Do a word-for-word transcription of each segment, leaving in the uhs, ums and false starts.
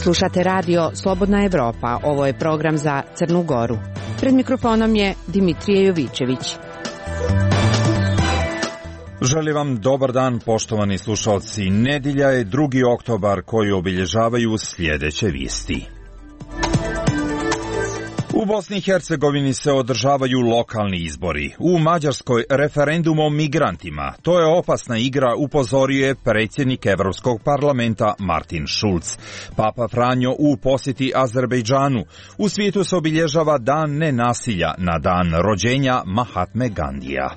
Slušate radio Slobodna Evropa, ovo je program za Crnu Goru. Pred mikrofonom je Dimitrije Jovićević. Želim vam dobar dan, poštovani slušalci. Nedjelja je drugi oktobar koji obilježavaju sljedeće vijesti. U Bosni i Hercegovini se održavaju lokalni izbori. U Mađarskoj referendum o migrantima. To je opasna igra, upozorio je predsjednik Evropskog parlamenta Martin Schulz. Papa Franjo u posjeti Azerbejdžanu. U svijetu se obilježava dan nenasilja na dan rođenja Mahatme Gandija.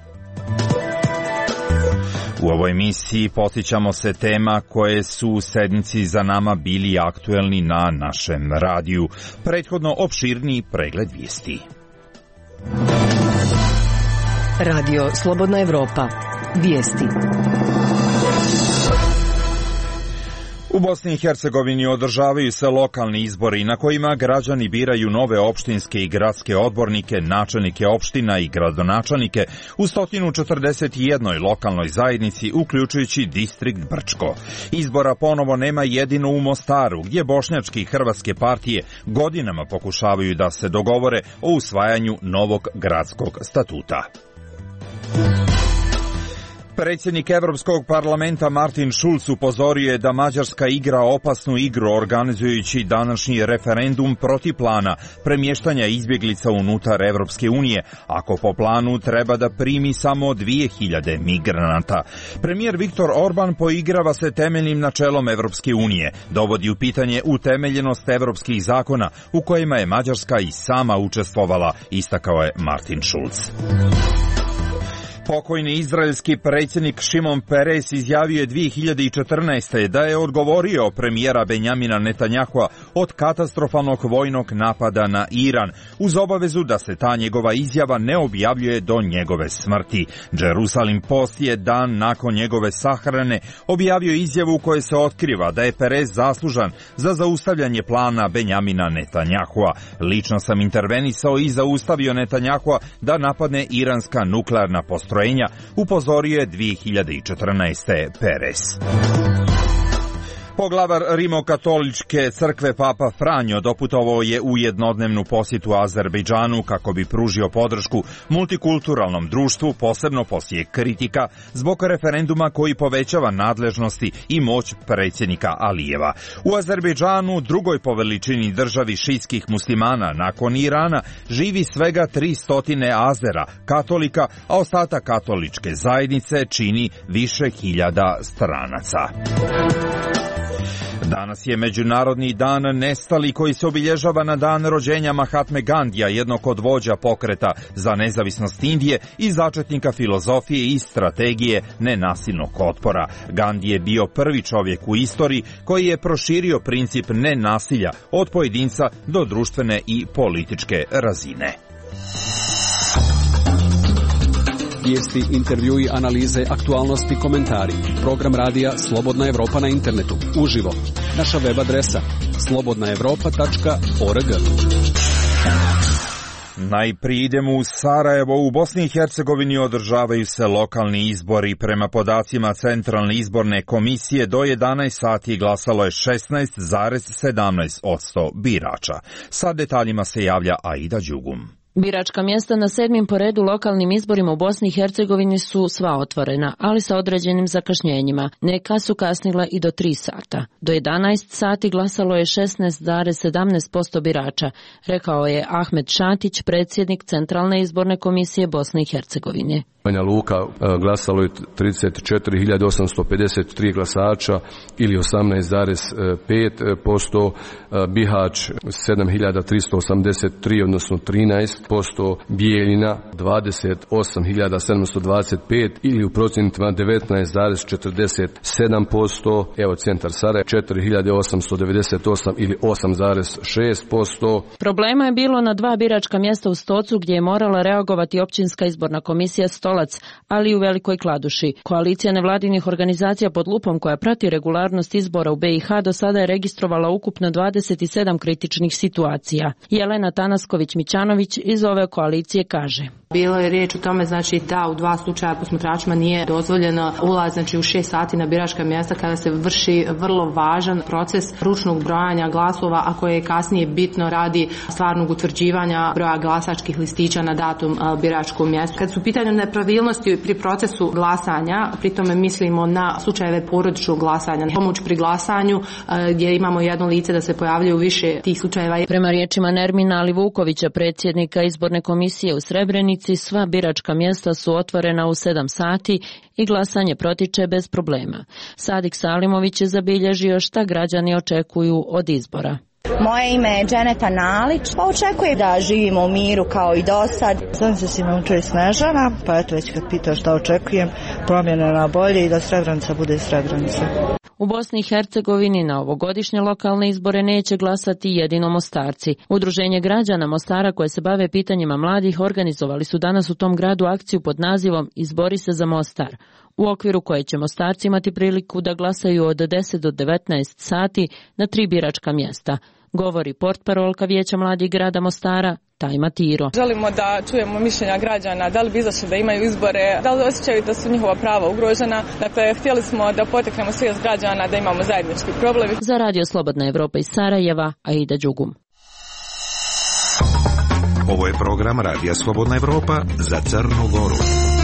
U ovoj emisiji podsjećamo se tema koje su u sedmici za nama bili aktuelni na našem radiju. Prethodno opširni pregled vijesti. Radio Slobodna Evropa. Vijesti. U Bosni i Hercegovini održavaju se lokalni izbori na kojima građani biraju nove opštinske i gradske odbornike, načelnike opština i gradonačelnike u sto četrdeset jedan lokalnoj zajednici, uključujući distrikt Brčko. Izbora ponovo nema jedino u Mostaru, gdje bošnjačke i hrvatske partije godinama pokušavaju da se dogovore o usvajanju novog gradskog statuta. Predsjednik Evropskog parlamenta Martin Schulz upozorio je da Mađarska igra opasnu igru organizujući današnji referendum protiv plana premještanja izbjeglica unutar Evropske unije, ako po planu treba da primi samo dvije hiljade migranata. Premijer Viktor Orban poigrava se temeljnim načelom Evropske unije, dovodi u pitanje utemeljenost evropskih zakona u kojima je Mađarska i sama učestvovala, istakao je Martin Schulz. Pokojni izraelski predsjednik Šimon Peres izjavio je dvije hiljade četrnaeste. da je odgovorio premijera Benjamina Netanjahua od katastrofalnog vojnog napada na Iran, uz obavezu da se ta njegova izjava ne objavljuje do njegove smrti. Jerusalem Post je dan nakon njegove sahrane objavio izjavu u kojoj se otkriva da je Peres zaslužan za zaustavljanje plana Benjamina Netanjahua. Lično sam intervenisao i zaustavio Netanjahua da napadne iranska nuklearna postrojenja, upozorio je dvije hiljade četrnaeste. Peres. Poglavar Rimokatoličke crkve Papa Franjo doputovao je u jednodnevnu posjetu Azerbejdžanu kako bi pružio podršku multikulturalnom društvu, posebno poslije kritika zbog referenduma koji povećava nadležnosti i moć predsjednika Alijeva. U Azerbejdžanu, drugoj po veličini državi šijskih muslimana nakon Irana, živi svega tristo Azera, katolika, a ostatak katoličke zajednice čini više hiljada stranaca. Danas je Međunarodni dan nestalih koji se obilježava na dan rođenja Mahatme Gandija, jednog od vođa pokreta za nezavisnost Indije i začetnika filozofije i strategije nenasilnog otpora. Gandhi je bio prvi čovjek u istoriji koji je proširio princip nenasilja od pojedinca do društvene i političke razine. Vijesti, intervjui, analize, aktualnosti, komentari. Program radija Slobodna Evropa na internetu. Uživo. Naša web adresa slobodna evropa tačka org. Najprije idemo u Sarajevo. U Bosni i Hercegovini održavaju se lokalni izbori. Prema podacima Centralne izborne komisije do jedanaest sati glasalo je šesnaest zarez sedamnaest posto birača. Sa detaljima se javlja Aida Đugum. Biračka mjesta na sedmim po redu lokalnim izborima u Bosni i Hercegovini su sva otvorena, ali sa određenim zakašnjenjima. Neka su kasnila i do tri sata. Do jedanaest sati glasalo je šesnaest zarez sedamnaest posto birača, rekao je Ahmed Šatić, predsjednik Centralne izborne komisije Bosne i Hercegovine. Banja Luka glasalo je trideset četiri hiljade osamsto pedeset tri glasača ili osamnaest zarez pet posto, Bihać sedam hiljada tristo osamdeset tri odnosno trinaest posto, Bijeljina dvadeset osam hiljada sedamsto dvadeset pet ili u procentima devetnaest zarez četrdeset sedam posto, evo centar Sarajevo četiri hiljade osamsto devedeset osam ili osam zarez šest posto. Problema je bilo na dva biračka mjesta u Stocu gdje je morala reagovati općinska izborna komisija Stolac, ali i u Velikoj Kladuši. Koalicija nevladinih organizacija pod lupom koja prati regularnost izbora u be i ha do sada je registrovala ukupno dvadeset sedam kritičnih situacija. Jelena Tanasković-Mićanović iz ove koalicije kaže: Bilo je riječ o tome znači da u dva slučaja posmatračima nije dozvoljeno ulaz znači u šest sati na biračka mjesta kada se vrši vrlo važan proces ručnog brojanja glasova, a koje je kasnije bitno radi stvarnog utvrđivanja broja glasačkih listića na datom biračkom mjestu. Kad su u pitanju nepravilnosti pri procesu glasanja, pri tome mislimo na slučajeve porodičnog glasanja, pomoć pri glasanju gdje imamo jedno lice da se pojavljaju više tih slučajeva. Prema riječima Nermina Alivukovića, predsjednika izborne komisije u Srebrenici, sva biračka mjesta su otvorena u sedam sati i glasanje protiče bez problema. Sadik Salimović je zabilježio šta građani očekuju od izbora. Moje ime je Dženeta Nalić, pa očekujem da živimo u miru kao i do sad. Sam se Simončević Snežana, pa eto već kad pitao šta očekujem, promjene na bolje i da Srebrenica bude Srebrenica. U Bosni i Hercegovini na ovogodišnje lokalne izbore neće glasati jedino Mostarci. Udruženje građana Mostara koje se bave pitanjima mladih organizovali su danas u tom gradu akciju pod nazivom Izbori se za Mostar, u okviru koje će Mostarci imati priliku da glasaju od deset do devetnaest sati na tri biračka mjesta. Govori portparolka Vijeća mladih grada Mostara, Tajma Tiro. Želimo da čujemo mišljenja građana, da li bi izašli da imaju izbore, da li osjećaju da su njihova prava ugrožena. Dakle, htjeli smo da poteknemo svijest građana, da imamo zajednički problem. Za Radio Slobodna Evropa iz Sarajeva, Aida Đugum. Ovo je program Radija Slobodna Evropa za Crnu Goru.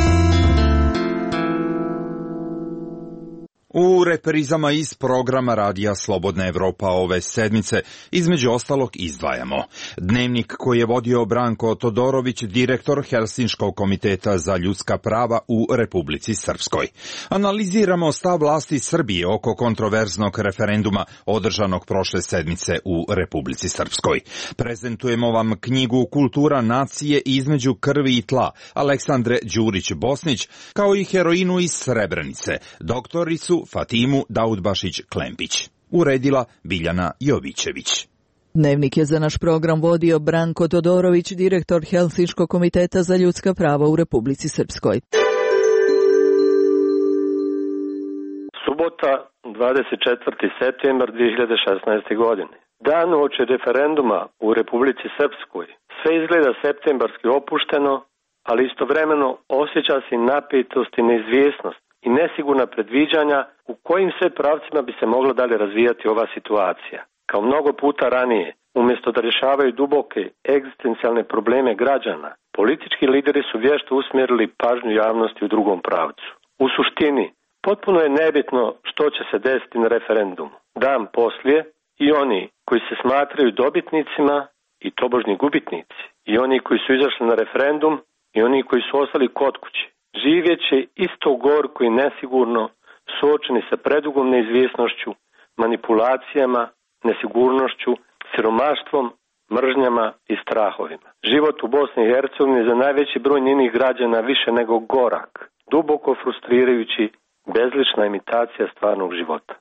U reprizama iz programa Radija Slobodna Evropa ove sedmice između ostalog izdvajamo dnevnik koji je vodio Branko Todorović, direktor Helsinškog komiteta za ljudska prava u Republici Srpskoj. Analiziramo stav vlasti Srbije oko kontroverznog referenduma održanog prošle sedmice u Republici Srpskoj. Prezentujemo vam knjigu Kultura nacije između krvi i tla Aleksandre Đurić-Bosnić, kao i heroinu iz Srebrenice, doktoricu Fatimu Daudbašić-Klempić. Uredila Biljana Jovićević. Dnevnik je za naš program vodio Branko Todorović, direktor Helsinškog komiteta za ljudska prava u Republici Srpskoj. Subota, dvadeset četvrti septembar dvije hiljade šesnaeste. godine. Dan uoči referenduma u Republici Srpskoj. Sve izgleda septembarski opušteno, ali istovremeno osjeća se napetost i neizvjesnost i nesigurna predviđanja u kojim sve pravcima bi se mogla dalje razvijati ova situacija. Kao mnogo puta ranije, umjesto da rješavaju duboke egzistencijalne probleme građana, politički lideri su vješto usmjerili pažnju javnosti u drugom pravcu. U suštini, potpuno je nebitno što će se desiti na referendumu. Dan poslije i oni koji se smatraju dobitnicima i tobožnji gubitnici, i oni koji su izašli na referendum i oni koji su ostali kod kuće, živjet će isto gorko i nesigurno, suočeni sa predugom neizvjesnošću, manipulacijama, nesigurnošću, siromaštvom, mržnjama i strahovima. Život u Bosni i Hercegovini za najveći broj njenih građana više nego gorak, duboko frustrirajući, bezlična imitacija stvarnog života.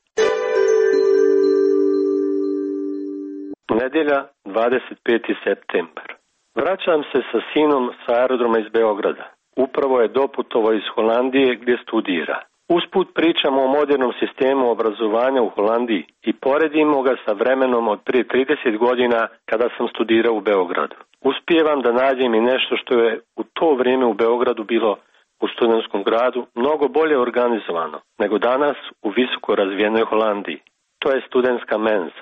Nedjelja, dvadeset peti septembar. Vraćam se sa sinom sa aerodroma iz Beograda. Upravo je doputovao iz Holandije gdje studira. Usput pričamo o modernom sistemu obrazovanja u Holandiji i poredimo ga sa vremenom od prije trideset godina kada sam studirao u Beogradu. Uspijevam da nađem i nešto što je u to vrijeme u Beogradu bilo u studentskom gradu mnogo bolje organizovano nego danas u visoko razvijenoj Holandiji. To je studentska menza.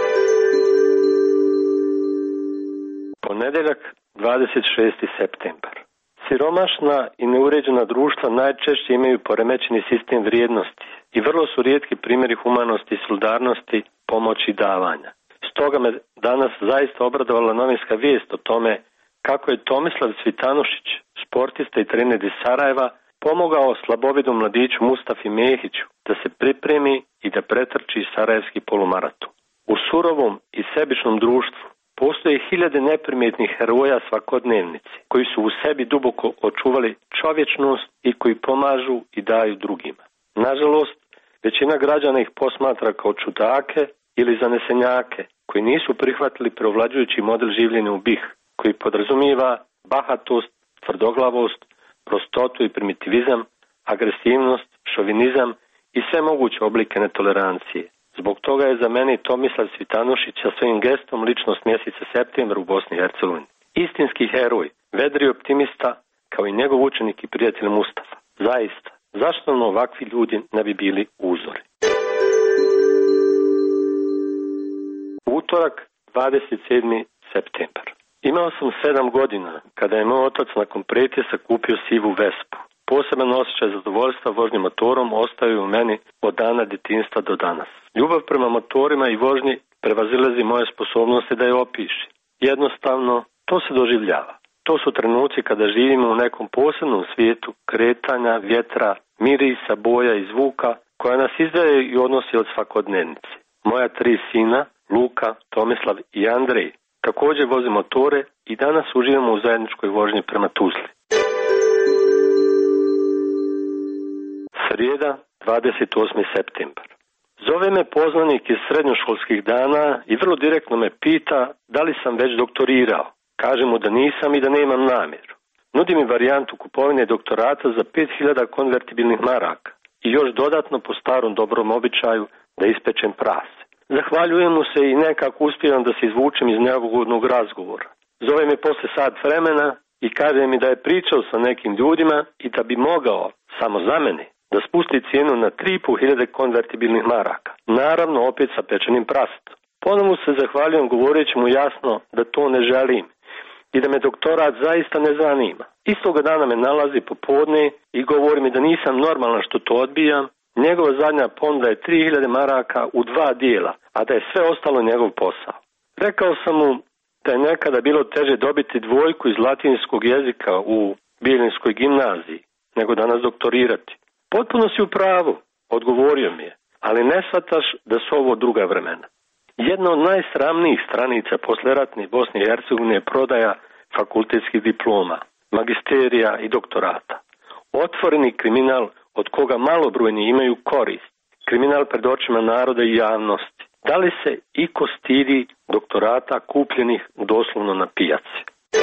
Ponedjeljak, dvadeset šesti septembar. Siromašna i neuređena društva najčešće imaju poremećeni sistem vrijednosti i vrlo su rijetki primjeri humanosti i solidarnosti, pomoći i davanja. Stoga me danas zaista obradovala novinska vijest o tome kako je Tomislav Cvitanušić, sportista i trener iz Sarajeva, pomogao slabovidom mladiću Mustafi Mehiću da se pripremi i da pretrči sarajevski polumaraton. U surovom i sebičnom društvu postoje hiljade neprimjetnih heroja svakodnevnici koji su u sebi duboko očuvali čovječnost i koji pomažu i daju drugima. Nažalost, većina građana ih posmatra kao čudake ili zanesenjake koji nisu prihvatili preovlađujući model življenja u bih, koji podrazumijeva bahatost, tvrdoglavost, prostotu i primitivizam, agresivnost, šovinizam i sve moguće oblike netolerancije. Zbog toga je za mene Tomislav Cvitanušić sa svojim gestom ličnost mjeseca septembra u Bosni i Hercegovini. Istinski heroj, vedri optimista, kao i njegov učenik i prijatelj Mustafa. Zaista, zašto nam ovakvi ljudi ne bi bili uzori? Utorak, dvadeset sedmi septembar. Imao sam sedam godina kada je moj otac nakon pretjesa kupio sivu Vespu. Poseban osjećaj zadovoljstva vožnjom motorom ostaju u meni od dana djetinjstva do danas. Ljubav prema motorima i vožnji prevazilazi moje sposobnosti da je opiši. Jednostavno, to se doživljava. To su trenuci kada živimo u nekom posebnom svijetu kretanja, vjetra, mirisa, boja i zvuka koja nas izdaje i odnosi od svakodnevnice. Moja tri sina, Luka, Tomislav i Andrej, također voze motore i danas uživamo u zajedničkoj vožnji prema Tuzli. Srijeda, dvadeset osmi septembar. Zove me poznanik iz srednjoškolskih dana i vrlo direktno me pita da li sam već doktorirao. Kažem mu da nisam i da nemam namjeru. Nudi mi varijantu kupovine doktorata za pet hiljada konvertibilnih maraka i još dodatno po starom dobrom običaju da ispečem prase. Zahvaljujem mu se i nekako uspijem da se izvučem iz neugodnog razgovora. Zove me posle sat vremena i kaže mi da je pričao sa nekim ljudima i da bi mogao, samo za mene, da spusti cijenu na tri i po hiljade konvertibilnih maraka. Naravno opet sa pečenim prasetom. Ponovno se zahvaljujem govoreći mu jasno da to ne želim i da me doktorat zaista ne zanima. Istoga dana me nalazi popodne i govori mi da nisam normalan što to odbijam. Njegova zadnja ponuda je tri hiljade maraka u dva dijela, a da je sve ostalo njegov posao. Rekao sam mu da je nekada bilo teže dobiti dvojku iz latinskog jezika u Bjelinskoj gimnaziji nego danas doktorirati. Potpuno si u pravu, odgovorio mi je, ali ne shvataš da su ovo druga vremena. Jedna od najsramnijih stranica posleratne Bosne i Hercegovine je prodaja fakultetskih diploma, magisterija i doktorata. Otvoreni kriminal od koga malobrojni imaju korist. Kriminal pred očima naroda i javnosti. Da li se iko stidi doktorata kupljenih doslovno na pijaci?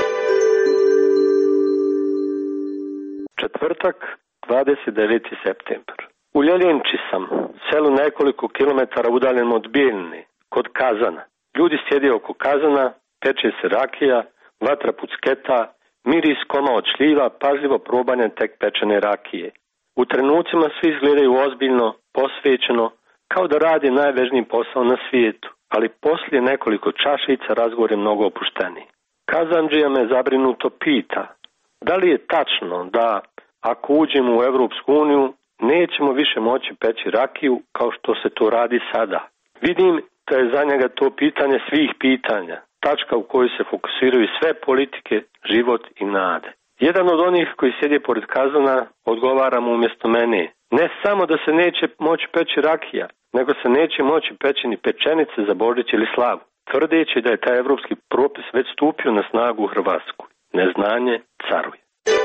Četvrtak, dvadeset deveti septembar. U Ljeljenči sam, selu nekoliko kilometara udaljen od Bijeljine, kod kazana. Ljudi sjede oko kazana, peče se rakija, vatra pucketa, miris koma od šljiva, pažljivo probanje tek pečene rakije. U trenucima svi izgledaju ozbiljno, posvećeno, kao da radi najvažniji posao na svijetu, ali poslije nekoliko čašica razgovor je mnogo opušteniji. Kazandžija me zabrinuto pita, da li je tačno da ako uđemo u Europsku uniju nećemo više moći peći rakiju kao što se to radi sada. Vidim da je za njega to pitanje svih pitanja, tačka u kojoj se fokusiraju sve politike, život i nade. Jedan od onih koji sjedi pored kazana odgovara mu umjesto mene. Ne samo da se neće moći peći rakija, nego se neće moći peći ni pečenice za Božić ili slavu, tvrdeći da je taj evropski propis već stupio na snagu u Hrvatsku. Neznanje caruje.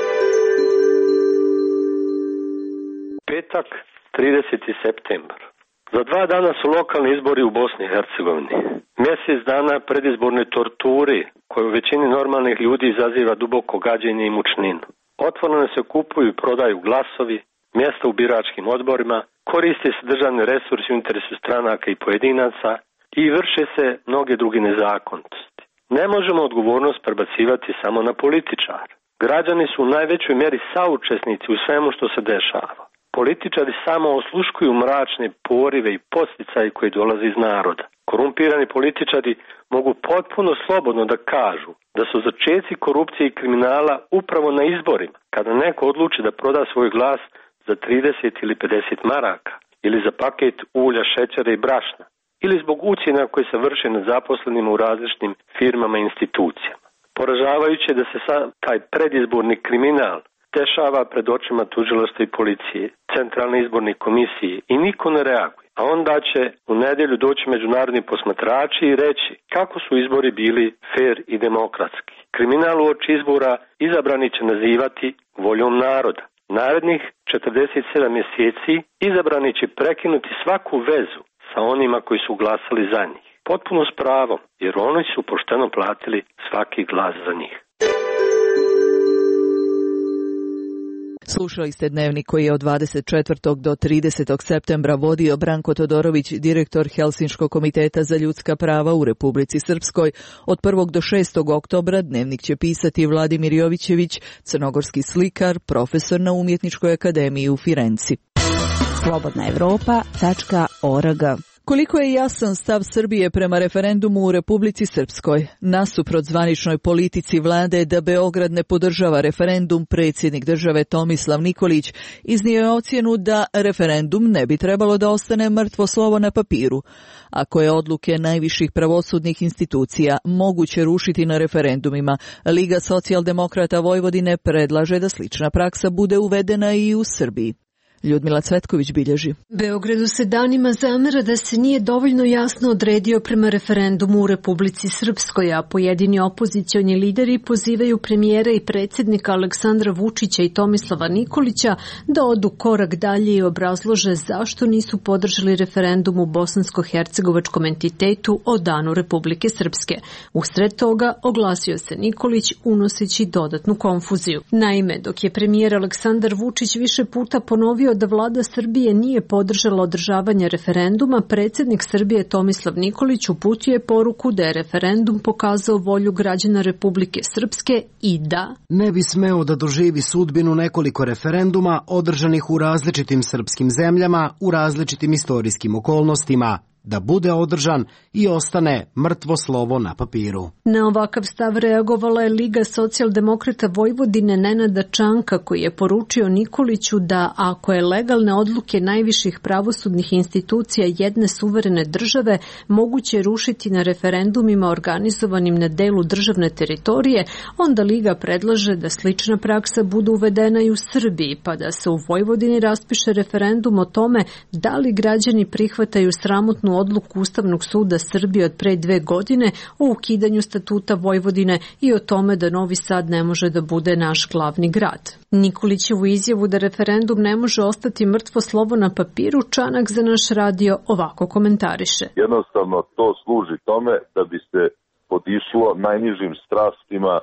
Petak, trideseti septembar. Za dva dana su lokalni izbori u Bosni i Hercegovini. Mjesec dana predizborne torture koje u većini normalnih ljudi izaziva duboko gađenje i mučninu. Otvoreno se kupuju i prodaju glasovi, mjesta u biračkim odborima, koriste se državni resursi u interesu stranaka i pojedinaca i vrše se mnoge druge nezakonitosti. Ne možemo odgovornost prebacivati samo na političar. Građani su u najvećoj mjeri saučesnici u svemu što se dešava. Političari samo osluškuju mračne porive i posticaje koji dolaze iz naroda. Korumpirani političari mogu potpuno slobodno da kažu da su začeci korupcije i kriminala upravo na izborima, kada neko odluči da proda svoj glas za trideset ili pedeset maraka, ili za paket ulja, šećera i brašna, ili zbog ucjena koje se vrše nad zaposlenima u različitim firmama i institucijama. Poražavajuće je da se sad taj predizborni kriminal dešava pred očima tužilaštva i policije, centralne izborne komisije i niko ne reaguje. A onda će u nedjelju doći međunarodni posmatrači i reći kako su izbori bili fer i demokratski. Kriminal uoči izbora izabrani će nazivati voljom naroda. Narednih četrdeset sedam mjeseci izabrani će prekinuti svaku vezu sa onima koji su glasali za njih. Potpuno s pravom, jer oni su pošteno platili svaki glas za njih. Slušali ste Dnevnik koji je od dvadeset četvrtog do tridesetog septembra vodio Branko Todorović, direktor Helsinškog komiteta za ljudska prava u Republici Srpskoj. Od prvog do šestog oktobra Dnevnik će pisati Vladimir Jovićević, crnogorski slikar, profesor na Umjetničkoj akademiji u Firenci. slobodna evropa tačka org. Koliko je jasan stav Srbije prema referendumu u Republici Srpskoj? Nasuprot zvaničnoj politici vlade da Beograd ne podržava referendum, predsjednik države Tomislav Nikolić iznio je ocjenu da referendum ne bi trebalo da ostane mrtvo slovo na papiru. Ako je odluke najviših pravosudnih institucija moguće rušiti na referendumima, Liga socijaldemokrata Vojvodine predlaže da slična praksa bude uvedena i u Srbiji. Ljudmila Cvetković bilježi. Beogradu se danima zamera da se nije dovoljno jasno odredio prema referendumu u Republici Srpskoj, a pojedini opozicioni lideri pozivaju premijera i predsjednika Aleksandra Vučića i Tomislava Nikolića da odu korak dalje i obrazlože zašto nisu podržali referendum u bosansko-hercegovačkom entitetu o danu Republike Srpske. Usred toga oglasio se Nikolić unoseći dodatnu konfuziju. Naime, dok je premijer Aleksandar Vučić više puta ponovio da vlada Srbije nije podržala održavanje referenduma, predsjednik Srbije Tomislav Nikolić uputio je poruku da je referendum pokazao volju građana Republike Srpske i da ne bi smeo da doživi sudbinu nekoliko referenduma održanih u različitim srpskim zemljama, u različitim istorijskim okolnostima, da bude održan i ostane mrtvo slovo na papiru. Na ovakav stav reagovala je Liga socijaldemokrata Vojvodine Nenada Čanka, koji je poručio Nikoliću da ako je legalne odluke najviših pravosudnih institucija jedne suverene države moguće rušiti na referendumima organizovanim na delu državne teritorije, onda Liga predlaže da slična praksa bude uvedena i u Srbiji, pa da se u Vojvodini raspiše referendum o tome da li građani prihvataju sramotnu odluku Ustavnog suda Srbije od pre dve godine o ukidanju statuta Vojvodine i o tome da Novi Sad ne može da bude naš glavni grad. Nikolićevu izjavu da referendum ne može ostati mrtvo slovo na papiru Čanak za naš radio ovako komentariše. Jednostavno to služi tome da bi se podišlo najnižim strastima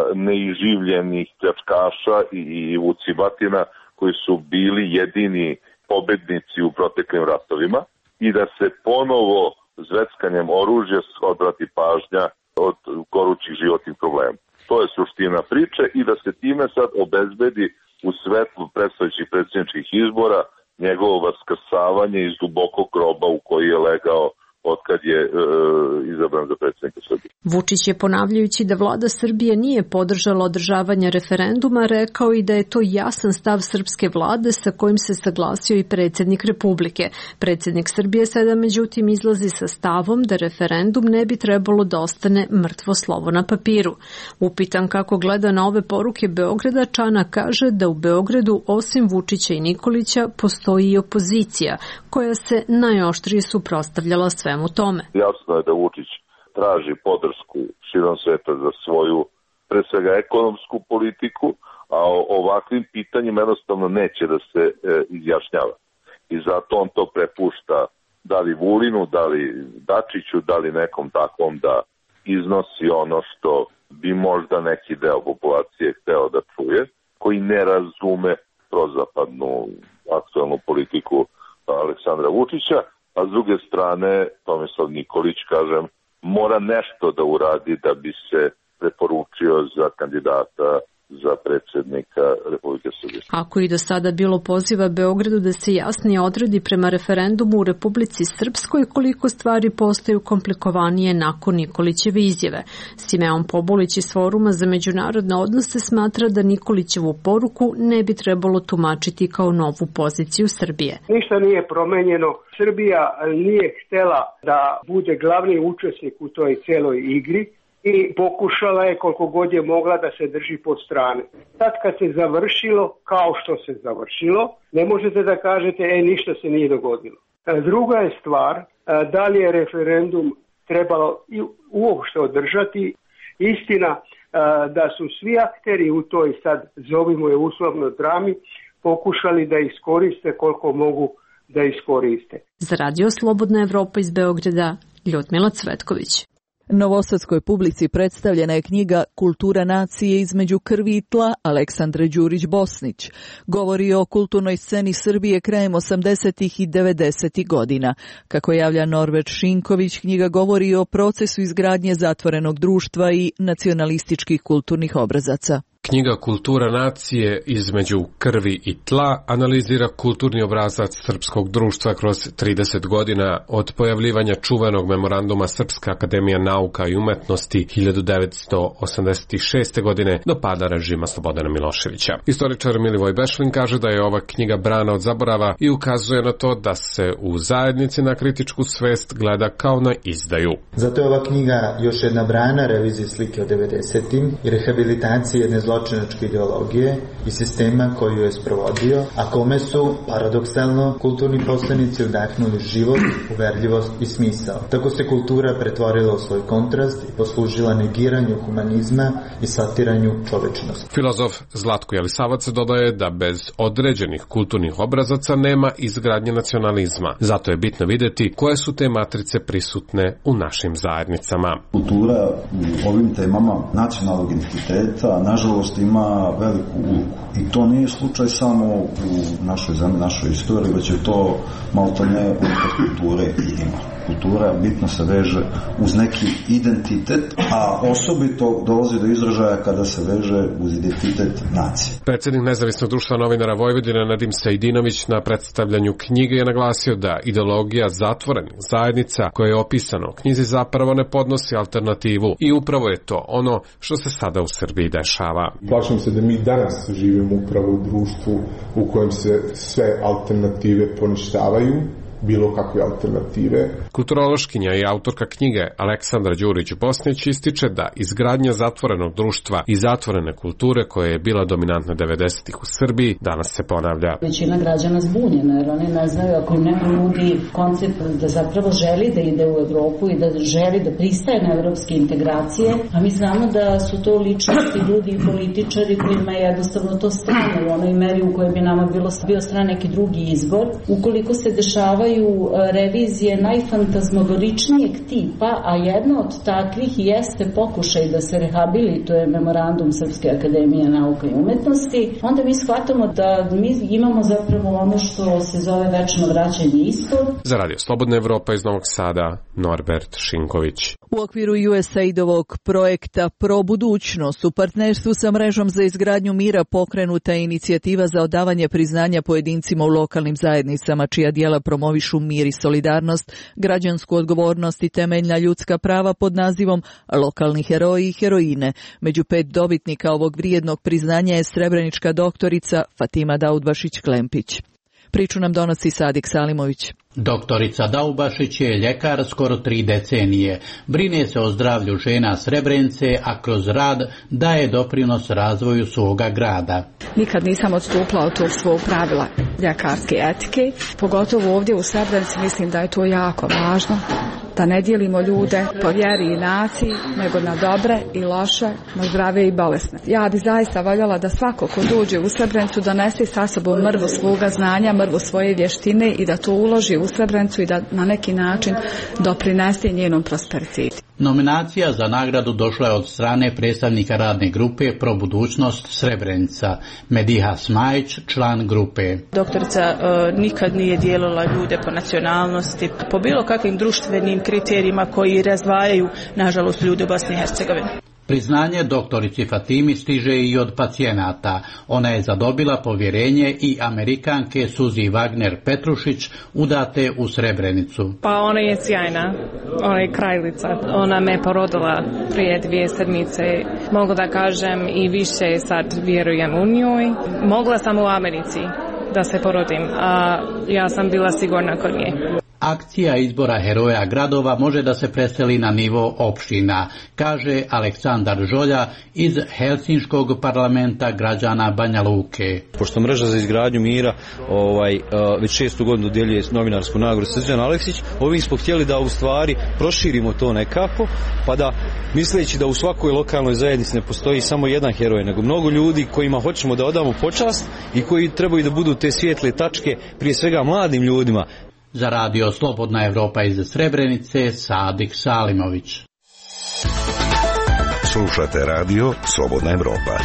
neiživljenih pljačkaša i vucibatina koji su bili jedini pobednici u proteklim ratovima, i da se ponovo zveckanjem oružja odvrati pažnja od gorućih životnih problema. To je suština priče i da se time sad obezbedi u svetlu predstojećih predsjedničkih izbora njegovo vaskrsavanje iz dubokog groba u koji je legao otkad je e, izabran za predsjednika Srbije. Vučić je, ponavljajući da vlada Srbije nije podržala održavanje referenduma, rekao i da je to jasan stav srpske vlade sa kojim se saglasio i predsjednik Republike. Predsjednik Srbije sada međutim izlazi sa stavom da referendum ne bi trebalo da ostane mrtvo slovo na papiru. Upitan kako gleda na ove poruke Beograda, Čanak kaže da u Beogradu osim Vučića i Nikolića postoji i opozicija koja se najoštrije suprotstavljala svemu tome. Jasno je da Vučić traži podršku širom sveta za svoju, pre svega, ekonomsku politiku, a o ovakvim pitanjima jednostavno neće da se e, izjašnjava. I zato on to prepušta da li Vulinu, da li Dačiću, da li nekom takvom da iznosi ono što bi možda neki deo populacije hteo da čuje, koji ne razume prozapadnu aktualnu politiku Aleksandra Vučića, a s druge strane Tomislav Nikolić, kažem, mora nešto da uradi da bi se preporučio za kandidata za predsjednika Republike Srbije. Ako i do sada bilo poziva Beogradu da se jasnije odredi prema referendumu u Republici Srpskoj, koliko stvari postaju komplikovanije nakon Nikolićeve izjave. Simeon Pobulić iz Foruma za međunarodne odnose smatra da Nikolićevu poruku ne bi trebalo tumačiti kao novu poziciju Srbije. Ništa nije promenjeno. Srbija nije htela da bude glavni učesnik u toj celoj igri i pokušala je koliko god je mogla da se drži pod strane. Sad kad se završilo, kao što se završilo, ne možete da kažete, e, ništa se nije dogodilo. Druga je stvar, da li je referendum trebalo uopšte održati. Istina da su svi akteri u toj, sad zovimo je uslovno drami, pokušali da iskoriste koliko mogu da iskoriste. Za radio Slobodna Evropa iz Beograda, Ljudmila Cvetković. Novosadskoj publici predstavljena je knjiga Kultura nacije između krvi i tla Aleksandre Đurić-Bosnić. Govori o kulturnoj sceni Srbije krajem osamdesetih i devedesetih godina. Kako javlja Norbert Šinković, knjiga govori o procesu izgradnje zatvorenog društva i nacionalističkih kulturnih obrazaca. Knjiga Kultura nacije između krvi i tla analizira kulturni obrazac srpskog društva kroz trideset godina od pojavljivanja čuvenog memoranduma Srpska akademija nauka i umetnosti hiljadu devetsto osamdeset šeste. godine do pada režima Slobodana Miloševića. Istoričar Milivoj Bešlin kaže da je ova knjiga brana od zaborava i ukazuje na to da se u zajednici na kritičku svest gleda kao na izdaju. Zato je ova knjiga još jedna brana revizije slike od devedesetim i rehabilitacije jedne zločinačke ideologije i sistema koju je sprovodio, a kome su, paradoksalno, kulturni poslanici udahnuli život, uverljivost i smisao. Tako se kultura pretvorila u svoj kontrast i poslužila negiranju humanizma i satiranju čovečnosti. Filozof Zlatko Jelisavac dodaje da bez određenih kulturnih obrazaca nema izgradnje nacionalizma. Zato je bitno vidjeti koje su te matrice prisutne u našim zajednicama. Kultura u ovim temama nacionalnog identiteta, nažalost, ima veliku ulogu. I to nije slučaj samo u našoj zemlji, našoj istoriji, već je to maltene unutar kulture i ima. Kultura bitno se veže uz neki identitet, a osobito dolazi do izražaja kada se veže uz identitet nacije. Predsjednik Nezavisnog društva novinara Vojvodine Nadim Sejdinović na predstavljanju knjige je naglasio da ideologija zatvorenih zajednica koja je opisana u knjizi zapravo ne podnosi alternativu i upravo je to ono što se sada u Srbiji dešava. Plašim se da mi danas živimo upravo u društvu u kojem se sve alternative poništavaju, bilo kakve alternative. Kulturološkinja i autorka knjige Aleksandra Đurić-Bosnić ističe da izgradnja zatvorenog društva i zatvorene kulture koja je bila dominantna devedesetih u Srbiji danas se ponavlja. Većina građana zbunjena jer oni ne znaju ako im neko nudi koncept da zapravo želi da ide u Evropu i da želi da pristaje na evropske integracije, a mi znamo da su to ličnosti, ljudi i političari kojima je jednostavno to strano u onoj meri u kojoj bi nama bilo bio stran neki drugi izbor. Ukoliko se dešava revizije najfantazmogoričnijeg tipa, a jedna od takvih jeste pokušaj da se rehabilituje memorandum Srpske akademije nauka i umetnosti, onda mi shvatamo da mi imamo zapravo ono što se zove večno vraćanje ispod. Za Radio Slobodna Evropa iz Novog Sada, Norbert Šinković. U okviru U S A I D-ovog projekta Pro budućnost u partnerstvu sa mrežom za izgradnju mira pokrenuta je inicijativa za odavanje priznanja pojedincima u lokalnim zajednicama čija djela promovišu mir i solidarnost, građansku odgovornost i temeljna ljudska prava pod nazivom Lokalni heroji i heroine. Među pet dobitnika ovog vrijednog priznanja je srebrenička doktorica Fatima Daudbašić-Klempić. Priču nam donosi Sadik Salimović. Doktorica Daubašić je ljekar skoro tri decenije. Brine se o zdravlju žena Srebrenice, a kroz rad daje doprinos razvoju svoga grada. Nikad nisam odstupila od tog svog pravila ljekarske etike. Pogotovo ovdje u Srebrenici mislim da je to jako važno. Da ne dijelimo ljude po vjeri i naciji, nego na dobre i loše, na zdrave i bolesne. Ja bi zaista voljela da svako ko dođe u Srebrenicu donese sa sobom mrvu svoga znanja, mrvu svoje vještine i da to uloži u Srebrenicu i da na neki način doprinese njenom prosperitetu. Nominacija za nagradu došla je od strane predstavnika radne grupe Pro budućnost Srebrenica, Mediha Smajić, član grupe. Doktorica uh, nikad nije dijelila ljude po nacionalnosti, po bilo kakvim društvenim kriterijima koji razdvajaju, nažalost, ljude u Bosni i Hercegovini. Priznanje doktorici Fatimi stiže i od pacijenata. Ona je zadobila povjerenje i Amerikanke Suzi Wagner Petrušić, udate u Srebrenicu. Pa ona je sjajna, ona je kraljica. Ona me porodila prije dvije sedmice. Mogu da kažem i više sad vjerujem u njoj. Mogla sam u Americi da se porodim, a ja sam bila sigurna kod nje. Akcija izbora heroja gradova može da se preseli na nivo opština, kaže Aleksandar Žolja iz Helsinškog parlamenta građana Banja Luke. Pošto mreža za izgradnju mira ovaj, već šestu godinu dodjeljuje novinarsku nagradu Srđan Aleksić, ovim smo htjeli da u stvari proširimo to nekako, pa da misleći da u svakoj lokalnoj zajednici ne postoji samo jedan heroj, nego mnogo ljudi kojima hoćemo da odamo počast i koji trebaju da budu te svijetle tačke, prije svega mladim ljudima. Za Radio Slobodna Evropa iz Srebrenice, Sadik Salimović. Slušate radio Slobodna Evropa.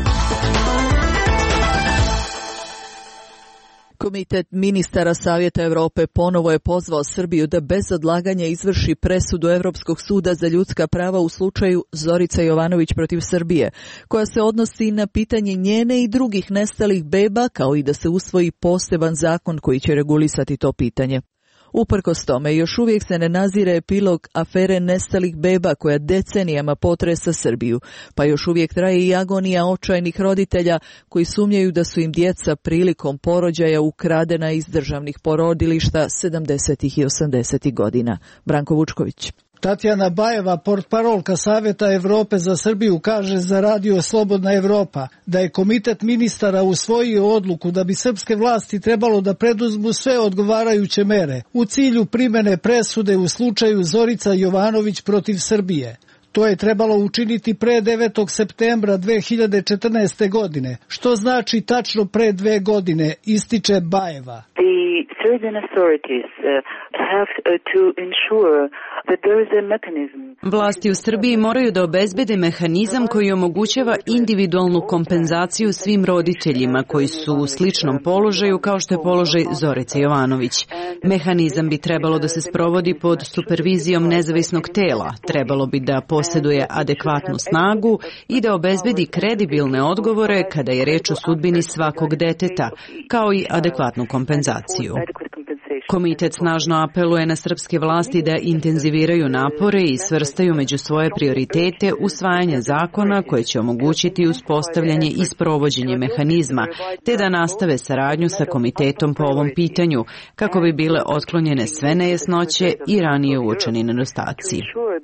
Komitet ministara Savjeta Europe ponovo je pozvao Srbiju da bez odlaganja izvrši presudu Evropskog suda za ljudska prava u slučaju Zorica Jovanović protiv Srbije, koja se odnosi na pitanje njene i drugih nestalih beba, kao i da se usvoji poseban zakon koji će regulisati to pitanje. Uprkos tome, još uvijek se ne nazire epilog afere nestalih beba koja decenijama potresa Srbiju, pa još uvijek traje i agonija očajnih roditelja koji sumnjaju da su im djeca prilikom porođaja ukradena iz državnih porodilišta sedamdesetih i osamdesetih godina. Branko Vučković. Tatjana Bajeva, portparolka Savjeta Evrope za Srbiju, kaže za radio Slobodna Evropa da je komitet ministara usvojio odluku da bi srpske vlasti trebalo da preduzmu sve odgovarajuće mere u cilju primene presude u slučaju Zorica Jovanović protiv Srbije. To je trebalo učiniti pre devetog septembra dve hiljade četrnaeste. godine, što znači tačno pre dve godine, ističe Bajeva. The Serbian authorities have to ensure that there is a mechanism. Vlasti u Srbiji moraju da obezbede mehanizam koji omogućava individualnu kompenzaciju svim roditeljima koji su u sličnom položaju kao što je položaj Zorice Jovanović. Mehanizam bi trebalo da se sprovodi pod supervizijom nezavisnog tela, trebalo bi da posjeduje adekvatnu snagu i da obezbedi kredibilne odgovore kada je reč o sudbini svakog deteta, kao i adekvatnu kompenzaciju. Komitet snažno apeluje na srpske vlasti da intenziviraju napore i svrstaju među svoje prioritete usvajanje zakona koje će omogućiti uspostavljanje i sprovođenje mehanizma, te da nastave saradnju sa komitetom po ovom pitanju, kako bi bile otklonjene sve nejasnoće i ranije uočeni nedostaci.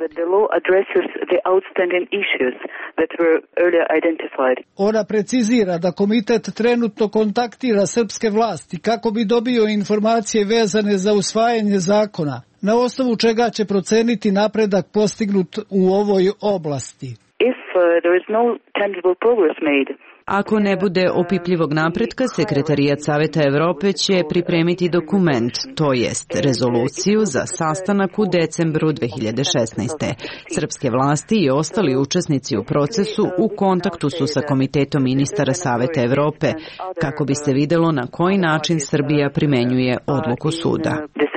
Ona precizira da komitet trenutno kontaktira srpske vlasti kako bi dobio informacije vezane za usvajanje zakona, na osnovu čega će proceniti napredak postignut u ovoj oblasti. If uh, there is no tangible progress made, Ako ne bude opipljivog napretka, Sekretarijat Saveta Evrope će pripremiti dokument, to jest rezoluciju za sastanak u decembru dve hiljade šesnaeste. Srpske vlasti i ostali učesnici u procesu u kontaktu su sa Komitetom ministara Saveta Evrope, kako bi se videlo na koji način Srbija primenjuje odluku suda.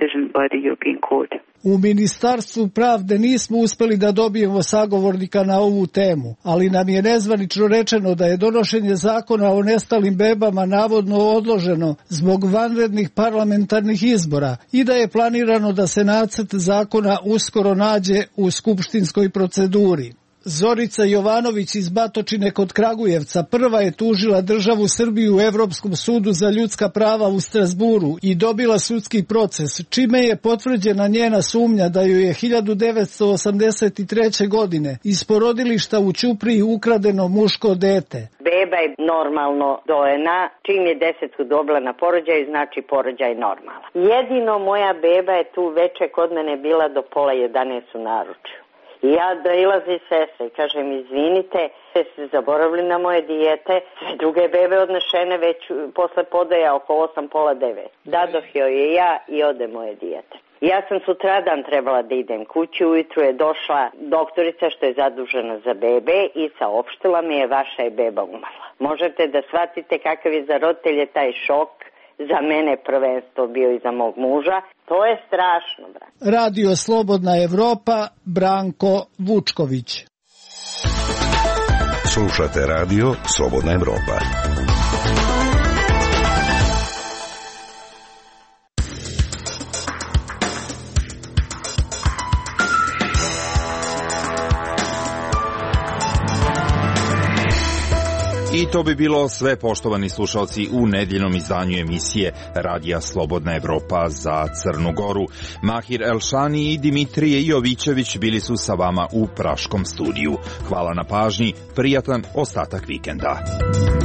U Ministarstvu pravde nismo uspeli da dobijemo sagovornika na ovu temu, ali nam je nezvanično rečeno da je donošenje zakona o nestalim bebama navodno odloženo zbog vanrednih parlamentarnih izbora i da je planirano da se nacrt zakona uskoro nađe u skupštinskoj proceduri. Zorica Jovanović iz Batočine kod Kragujevca prva je tužila državu Srbiju u Evropskom sudu za ljudska prava u Strasburu i dobila sudski proces, čime je potvrđena njena sumnja da joj je hiljadu devetsto osamdeset treće. godine iz porodilišta u Ćupriji ukradeno muško dete. Beba je normalno dojena, čim je desetku dobila na porođaju, znači porođaj normalan. Jedino moja beba je tu veče kod mene bila do pola jedanaest u naručju. I ja da ilazi sese i kažem, izvinite, ste zaboravili na moje dijete, sve druge bebe odnešene već posle podaja oko osam, pola devet. Dadoh joj je ja i ode moje dijete. Ja sam sutradan trebala da idem kući, ujutru je došla doktorica što je zadužena za bebe i saopštila mi je vaša je beba umrla. Možete da shvatite kakav je za roditelje taj šok, za mene prvenstvo bio i za mog muža. To je strašno, brat. Radio Slobodna Evropa, Branko Vučković. Slušate radio Slobodna Evropa. I to bi bilo sve, poštovani slušalci, u nedjeljnom izdanju emisije Radija Slobodna Evropa za Crnu Goru. Mahir Elšani i Dimitrije Jovićević bili su sa vama u praškom studiju. Hvala na pažnji, prijatan ostatak vikenda.